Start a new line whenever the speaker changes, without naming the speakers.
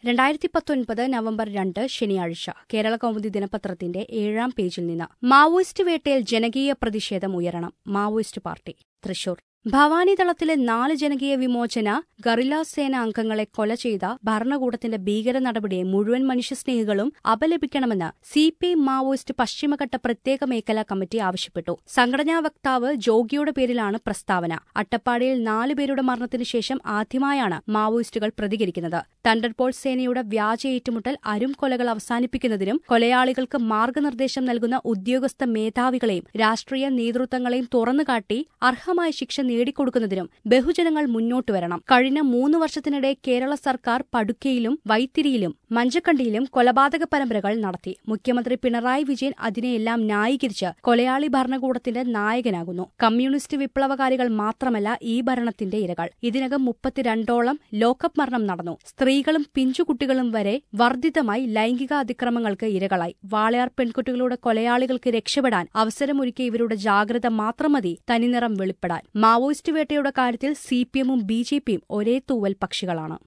2019 November 2 ശനിയാഴ്ച കേരള കൗമുദി ദിനപത്രത്തിന്റെ 7-ാം പേജിൽ നിന്ന് മാവോയിസ്റ്റ് വേട്ടയിൽ ജനകീയ പ്രതിഷേധം ഉയരണം മാവോയിസ്റ്റ് പാർട്ടി തൃശൂർ ഭവാനിതളത്തിലെ 4 ജനകീയ വിമോചന ഗറില്ല സേന അംഗങ്ങളെ കൊല ചെയ്ത ഭരണകൂടത്തിന്റെ ഭീകര നടപടിയെ മുഴുവൻ മനുഷ്യസ്നേഹികളും അപലപിക്കണമെന്ന് സിപിഐ മാവോയിസ്റ്റ് പശ്ചിമഘട്ട പ്രത്യേക മേഖലാ കമ്മിറ്റി ആവശ്യപ്പെട്ടു. സംഘടനാ വക്താവ് ജോഗിയുടെ പേരിലാണ് പ്രസ്താവന. അട്ടപ്പാടിയിൽ 4 പേരുടെ മരണത്തിനു ശേഷം ആദ്യമായാണ് മാവോയിസ്റ്റുകൾ പ്രതികരിക്കുന്നത്. തണ്ടർപോൾ സേനയുടെ വ്യാജ ഏറ്റുമുട്ടൽ അരും കൊലകൾ അവസാനിപ്പിക്കുന്നതിനും കൊലയാളികൾക്ക് മാർഗനിർദ്ദേശം നൽകുന്ന ഉദ്യോഗസ്ഥ മേധാവികളെയും രാഷ്ട്രീയ നേതൃത്വങ്ങളെയും തുറന്നുകാട്ടി അർഹമായ ശിക്ഷ നേടിക്കൊടുക്കുന്നതിനും ബഹുജനങ്ങൾ മുന്നോട്ട് വരണം. കഴിഞ്ഞ 3 വർഷത്തിനിടെ കേരള സർക്കാർ പടുക്കയിലും വൈത്തിരിയിലും മഞ്ചക്കണ്ടിയിലും കൊലപാതക പരമ്പരകൾ നടത്തി. മുഖ്യമന്ത്രി പിണറായി വിജയൻ അതിനെയെല്ലാം ന്യായീകരിച്ച് കൊലയാളി ഭരണകൂടത്തിന്റെ നായകനാകുന്നു. കമ്മ്യൂണിസ്റ്റ് വിപ്ലവകാരികൾ മാത്രമല്ല ഈ ഭരണത്തിന്റെ ഇരകൾ. ഇതിനകം 32ഓളം ലോക്കപ്പ് മരണം നടന്നു. സ്ത്രീകളും പിഞ്ചുകുട്ടികളും വരെ വർദ്ധിതമായി ലൈംഗിക അതിക്രമങ്ങൾക്ക് ഇരകളായി. വാളയാർ പെൺകുട്ടികളുടെ കൊലയാളികൾക്ക് രക്ഷപ്പെടാൻ അവസരമൊരുക്കിയ ഇവരുടെ ജാഗ്രത മാത്രം മതി തനിനിറം വെളിപ്പെടാൻ. മാവോയിസ്റ്റ് വേട്ടയുടെ കാര്യത്തിൽ സിപിഎമ്മും ബിജെപിയും ഒരേ തൂവൽ പക്ഷികളാണ്.